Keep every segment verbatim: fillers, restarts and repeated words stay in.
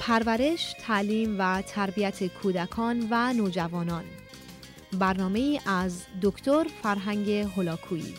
پرورش، تعلیم و تربیت کودکان و نوجوانان. برنامه‌ای از دکتر فرهنگ هولاکویی.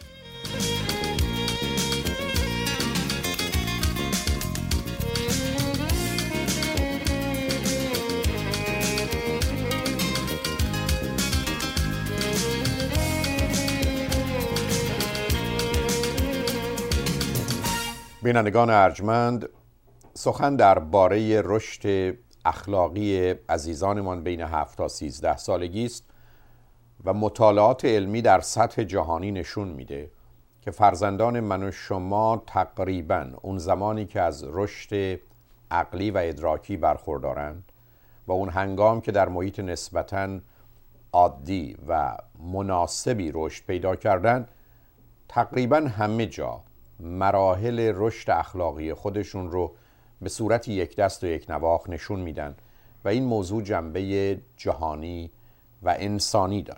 بینندگان ارجمند، سخن درباره رشد اخلاقی عزیزانمان بین هفت تا سیزده سالگی است و مطالعات علمی در سطح جهانی نشون میده که فرزندان من و شما تقریباً اون زمانی که از رشد عقلی و ادراکی برخوردارند و اون هنگام که در محیط نسبتاً عادی و مناسبی رشد پیدا کردن، تقریباً همه جا مراحل رشد اخلاقی خودشون رو به صورت یک دست و یک نواخت نشون میدن و این موضوع جنبه جهانی و انسانی داره.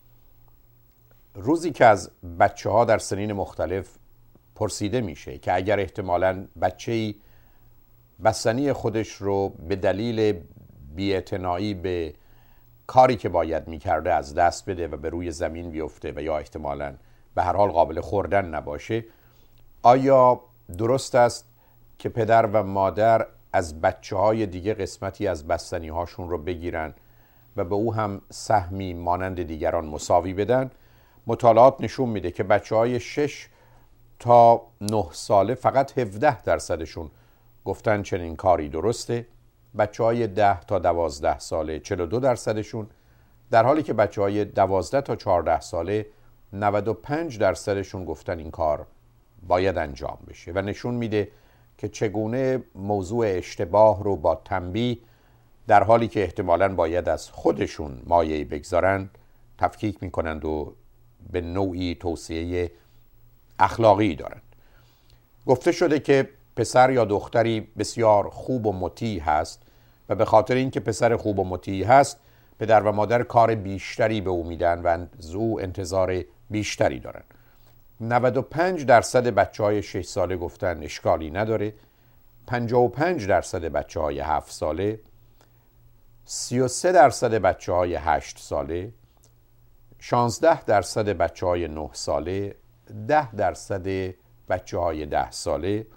روزی که از بچه ها در سنین مختلف پرسیده میشه که اگر احتمالاً بچه‌ای بستنی خودش رو به دلیل بی‌اعتنایی به کاری که باید میکرده از دست بده و به روی زمین بیفته و یا احتمالاً به هر حال قابل خوردن نباشه، آیا درست است که پدر و مادر از بچه های دیگه قسمتی از بستنی هاشون رو بگیرن و به او هم سهمی مانند دیگران مساوی بدن؟ مطالعات نشون میده که بچه های شش تا نه ساله فقط هفده درصدشون گفتن چنین کاری درسته، بچه های ده تا دوازده ساله چهل و دو درصدشون، در حالی که بچه های دوازده تا چهارده ساله نود و پنج درصدشون گفتن این کار باید انجام بشه و نشون میده که چگونه موضوع اشتباه رو با تنبیه، در حالی که احتمالاً باید از خودشون مایه‌ای بگذارن، تفکیک میکنند و به نوعی توصیه اخلاقی دارند. گفته شده که پسر یا دختری بسیار خوب و مطیع هست و به خاطر اینکه پسر خوب و مطیع هست، پدر و مادر کار بیشتری به او میدن و از او انتظار بیشتری دارن. نود و پنج درصد بچه های شش ساله گفتن اشکالی نداره، پنجاه و پنج درصد بچه های هفت ساله، سی و سه درصد بچه های هشت ساله، شانزده درصد بچه های نه ساله، ده درصد بچه های ده ساله،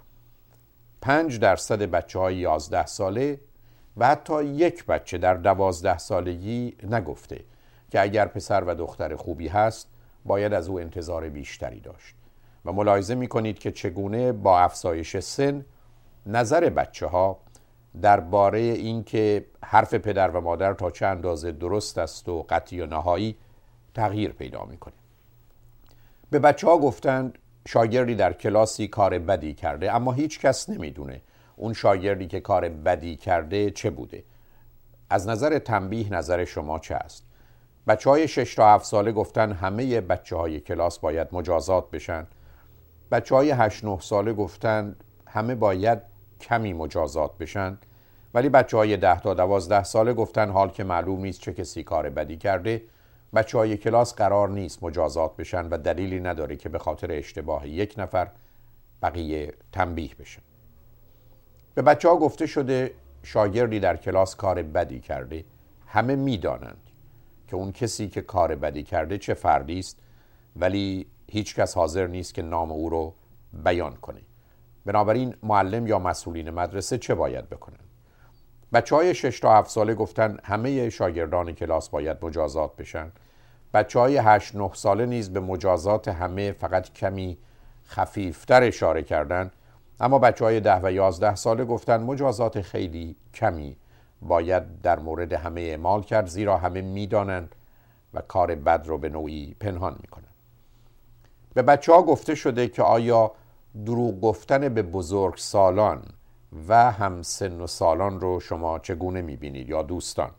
پنج درصد بچه های یازده ساله و حتی یک بچه در دوازده سالگی نگفته که اگر پسر و دختر خوبی هست باید از او انتظار بیشتری داشت. و ملاحظه می‌کنید که چگونه با افزایش سن نظر بچه ها درباره اینکه حرف پدر و مادر تا چه اندازه درست است و قطعی و نهایی تغییر پیدا می‌کنه. به بچه ها گفتند شاگردی در کلاسی کار بدی کرده، اما هیچ کس نمیدونه اون شاگردی که کار بدی کرده چه بوده. از نظر تنبیه نظر شما چه است؟ بچه های شش تا هفت ساله گفتن همه بچه های کلاس باید مجازات بشن. بچه های هشت نه ساله گفتن همه باید کمی مجازات بشن. ولی بچه های ده تا دوازده ساله گفتن حال که معلوم نیست چه کسی کار بدی کرده، بچه های کلاس قرار نیست مجازات بشن و دلیلی نداره که به خاطر اشتباه یک نفر بقیه تنبیه بشن. به بچه ها گفته شده شاگردی در کلاس کار بدی کرده، همه میدانند که اون کسی که کار بدی کرده چه فردی است، ولی هیچ کس حاضر نیست که نام او رو بیان کنه. بنابراین معلم یا مسئولین مدرسه چه باید بکنن؟ بچه های شش تا هفت ساله گفتن همه شاگردان کلاس باید مجازات بشن. بچه های هشت نه ساله نیز به مجازات همه فقط کمی خفیفتر اشاره کردن، اما بچه های ده و یازده ساله گفتن مجازات خیلی کمی باید در مورد همه اعمال کرد، زیرا همه میدانند و کار بد رو به نوعی پنهان میکنن. به بچه ها گفته شده که آیا دروغ گفتن به بزرگ سالان و هم سن و سالان رو شما چگونه میبینید یا دوستان؟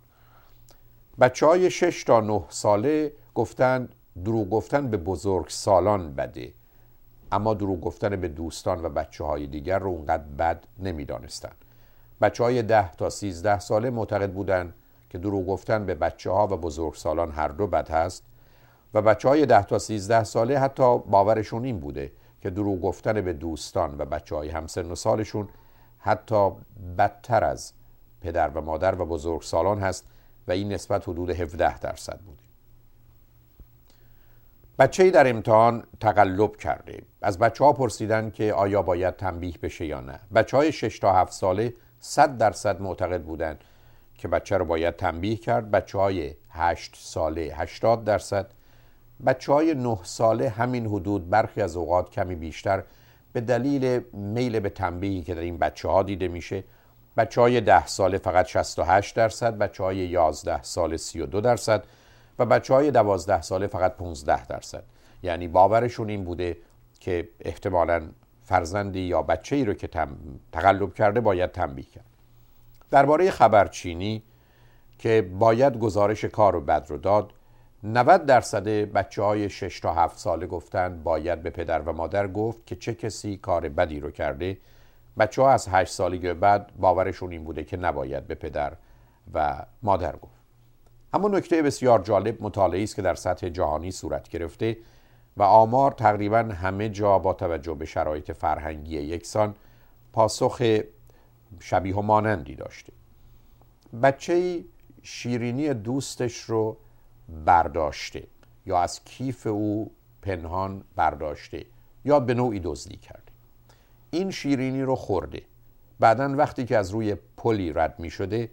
بچه های شش تا نه ساله گفتن دروغ گفتن به بزرگ سالان بده، اما دروغ گفتن به دوستان و بچه های دیگر رو اونقدر بد نمیدانستن. بچه های ده تا سیزده ساله معتقد بودن که دروغ گفتن به بچه ها و بزرگ سالان هر دو بد هست و بچه های ده تا سیزده ساله حتی باورشون این بوده که دروغ گفتن به دوستان و بچه های همسن و سالشون حتی بدتر از پدر و مادر و بزرگسالان هست و این نسبت حدود هفده درصد بوده. بچه‌ای در امتحان تقلب کرده. از بچه‌ها پرسیدن که آیا باید تنبیه بشه یا نه. بچه‌های شش تا هفت ساله صد درصد معتقد بودند که بچه رو باید تنبیه کرد. بچه‌های هشت ساله هشتاد درصد، بچه‌های نه ساله همین حدود، برخی از اوقات کمی بیشتر به دلیل میل به تنبیهی که در این بچه‌ها دیده میشه. بچه‌های ده ساله فقط شصت و هشت درصد، بچه‌های یازده ساله سی و دو درصد و بچه‌های دوازده ساله فقط پانزده درصد. یعنی باورشون این بوده که احتمالاً فرزندی یا بچه‌ای رو که تقلب کرده باید تنبیه کرد. درباره خبرچینی که باید گزارش کار و بد رو داد، نود درصد بچه‌های شش تا هفت ساله گفتن باید به پدر و مادر گفت که چه کسی کار بدی رو کرده. بچه‌ها از هشت سالگی بعد باورشون این بوده که نباید به پدر و مادر گفت. اما نکته بسیار جالب مطالعه‌ای است که در سطح جهانی صورت گرفته و آمار تقریباً همه جا با توجه به شرایط فرهنگی یکسان پاسخ شبیه و مانندی داشته. بچه‌ای شیرینی دوستش رو برداشته یا از کیف او پنهان برداشته یا به نوعی دزدی کرده. این شیرینی رو خورده. بعداً وقتی که از روی پلی رد می شده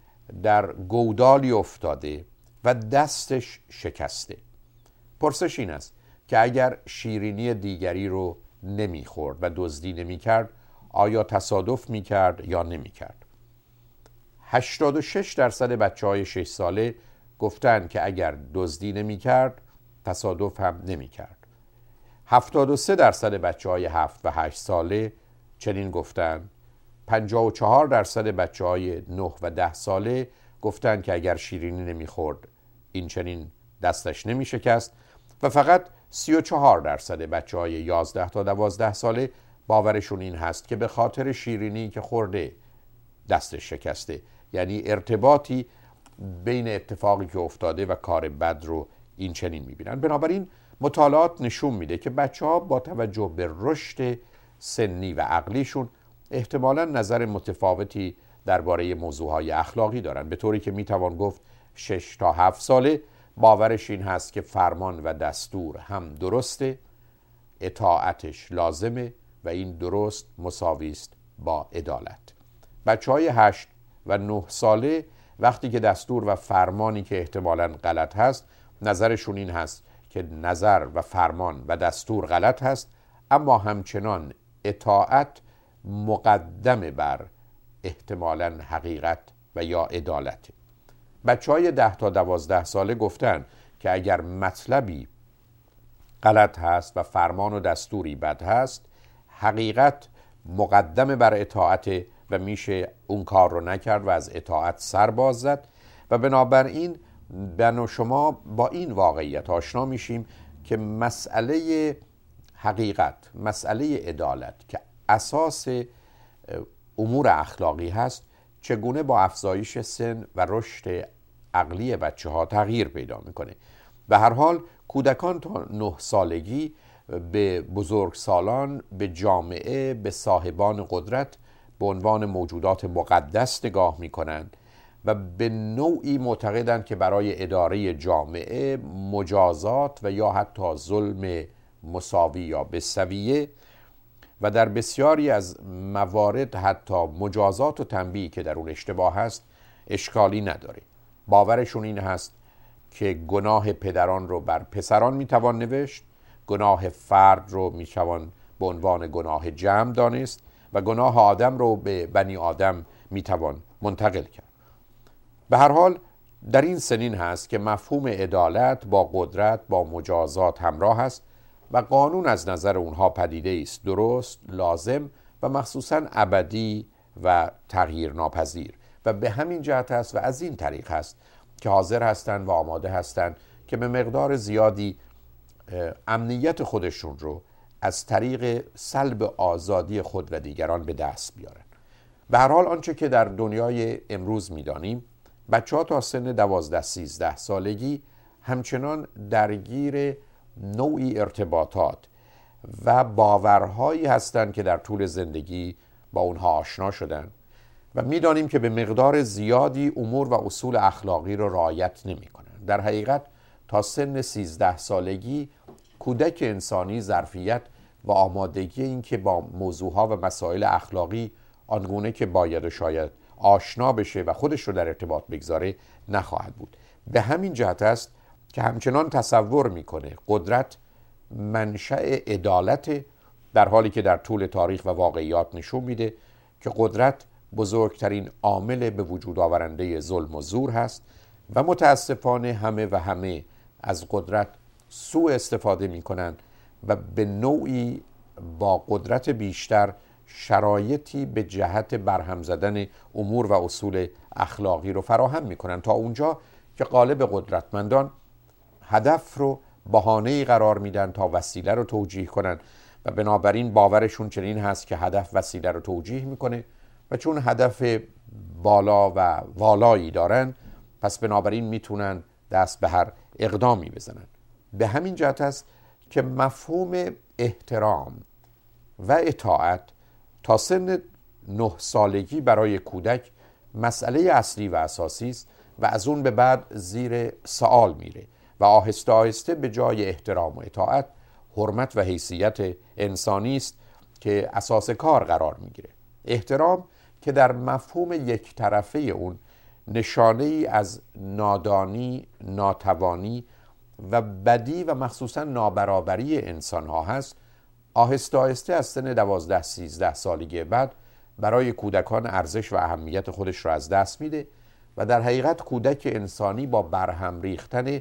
در گودالی افتاده و دستش شکسته. پرسش این است که اگر شیرینی دیگری رو نمی خورد و دزدی نمی کرد، آیا تصادف می کرد یا نمی کرد؟ هشتاد و شش درصد بچه های شش ساله گفتن که اگر دزدی نمی کرد تصادف هم نمی کرد. هفتاد و سه درصد بچه های هفت و هشت ساله چنین گفتن. پنجاه و چهار درصد بچه های نه و ده ساله گفتن که اگر شیرینی نمی خورد این چنین دستش نمی شکست و فقط سی و چهار درصد بچه های یازده تا دوازده ساله باورشون این هست که به خاطر شیرینی که خورده دستش شکسته. یعنی ارتباطی بین اتفاقی که افتاده و کار بد رو این چنین میبینن. بنابراین مطالعات نشون میده که بچه ها با توجه به رشد سنی و عقلیشون احتمالاً نظر متفاوتی درباره موضوعهای اخلاقی دارن، به طوری که میتوان گفت شش تا هفت ساله باورش این هست که فرمان و دستور هم درسته، اطاعتش لازمه و این درست مساوی است با عدالت. بچه های هشت و نه ساله وقتی که دستور و فرمانی که احتمالاً غلط هست، نظرشون این هست که نظر و فرمان و دستور غلط هست، اما همچنان اطاعت مقدم بر احتمالاً حقیقت و یا عدالت. بچه های ده تا دوازده ساله گفتن که اگر مطلبی غلط هست و فرمان و دستوری بد هست، حقیقت مقدم بر اطاعت و میشه اون کار رو نکرد و از اطاعت سر باز زد و بنابراین من و شما با این واقعیت آشنا میشیم که مسئله حقیقت، مسئله عدالت که اساس امور اخلاقی هست، چگونه با افزایش سن و رشد عقلی بچه ها تغییر پیدا میکنه. به هر حال کودکان تا نه سالگی به بزرگسالان، به جامعه، به صاحبان قدرت به عنوان موجودات مقدس نگاه میکنند و به نوعی معتقدند که برای اداره جامعه مجازات و یا حتی ظلم مساوی یا بالسویه و در بسیاری از موارد حتی مجازات و تنبیه که در اون اشتباه هست اشکالی نداره. باورشون این هست که گناه پدران رو بر پسران میتوان نوشت، گناه فرد رو میتوان به عنوان گناه جمع دانست و گناه آدم رو به بنی آدم میتوان منتقل کرد. به هر حال در این سنین هست که مفهوم عدالت با قدرت، با مجازات همراه است و قانون از نظر اونها پدیده است درست، لازم و مخصوصاً ابدی و تغییر ناپذیر و به همین جهت است و از این طریق هست که حاضر هستند و آماده هستند که به مقدار زیادی امنیت خودشون رو از طریق سلب آزادی خود و دیگران به دست بیارن. به هر حال آنچه که در دنیای امروز می‌دانیم، بچه‌ها تا سن دوازده سیزده سالگی همچنان درگیر نوعی ارتباطات و باورهایی هستند که در طول زندگی با اونها آشنا شدن و میدانیم که به مقدار زیادی امور و اصول اخلاقی را رعایت نمی‌کنند. در حقیقت تا سن سیزده سالگی کودک انسانی ظرفیت و آمادگی این که با موضوعها و مسائل اخلاقی آنگونه که باید و شاید آشنا بشه و خودش رو در ارتباط بگذاره نخواهد بود. به همین جهت است که همچنان تصور میکنه قدرت منشأ عدالت، در حالی که در طول تاریخ و واقعیات نشون میده که قدرت بزرگترین عامل به وجود آورنده ظلم و زور هست و متاسفانه همه و همه از قدرت سوء استفاده میکنن و به نوعی با قدرت بیشتر شرایطی به جهت برهم زدن امور و اصول اخلاقی رو فراهم میکنن تا اونجا که غالب قدرتمندان هدف رو بهانه‌ای قرار میدن تا وسیله رو توجیه کنن و بنابراین باورشون چنین هست که هدف وسیله رو توجیه میکنه و چون هدف بالا و والایی دارن پس بنابراین میتونن دست به هر اقدامی بزنن. به همین جهت است که مفهوم احترام و اطاعت تا سن نه سالگی برای کودک مسئله اصلی و اساسی است و از اون به بعد زیر سوال میره و آهسته آهسته به جای احترام و اطاعت حرمت و حیثیت انسانی است که اساس کار قرار میگیره. احترام که در مفهوم یک طرفه اون نشانه ای از نادانی، ناتوانی و بدی و مخصوصا نابرابری انسان ها هست، آهسته آهسته از سن دوازده سیزده سالگی بعد برای کودکان ارزش و اهمیت خودش را از دست میده و در حقیقت کودک انسانی با برهم ریختن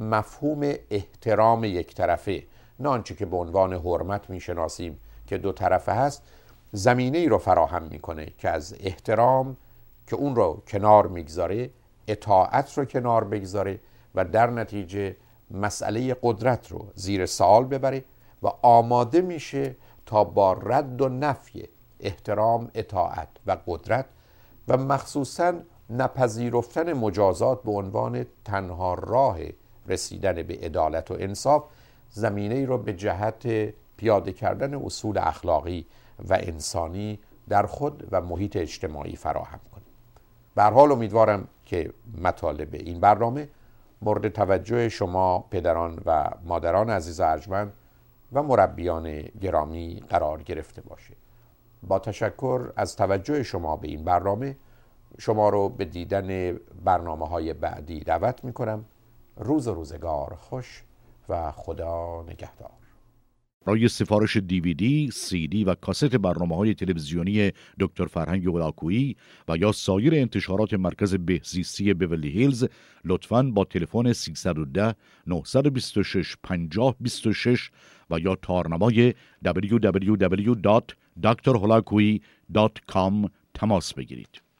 مفهوم احترام یک طرفه، نه آنچه که به عنوان حرمت میشناسیم که دو طرفه هست، زمینه ای رو فراهم میکنه که از احترام که اون رو کنار میگذاره اطاعت رو کنار بگذاره و در نتیجه مسئله قدرت رو زیر سوال ببره و آماده میشه تا با رد و نفی احترام، اطاعت و قدرت و مخصوصاً نپذیرفتن مجازات به عنوان تنها راه رسیدن به عدالت و انصاف، زمینه‌ای رو به جهت پیاده کردن اصول اخلاقی و انسانی در خود و محیط اجتماعی فراهم کنه. به هر حال امیدوارم که مطالب این برنامه مورد توجه شما پدران و مادران عزیز ارجمند و مربیان گرامی قرار گرفته باشه. با تشکر از توجه شما به این برنامه، شما رو به دیدن برنامه‌های بعدی دعوت می‌کنم. روز و روزگار خوش و خدا نگهدار. برای سفارش دیویدی، سی دی و کاست برنامه‌های تلویزیونی دکتر فرهنگ هولاکویی و یا سایر انتشارات مرکز بهزیستی بیورلی هیلز لطفاً با تلفن سیصد و ده نهصد و بیست و شش پنجاه بیست و شش و یا تارنمای دبلیو دبلیو دبلیو دات دکتر هولاکویی دات کام تماس بگیرید.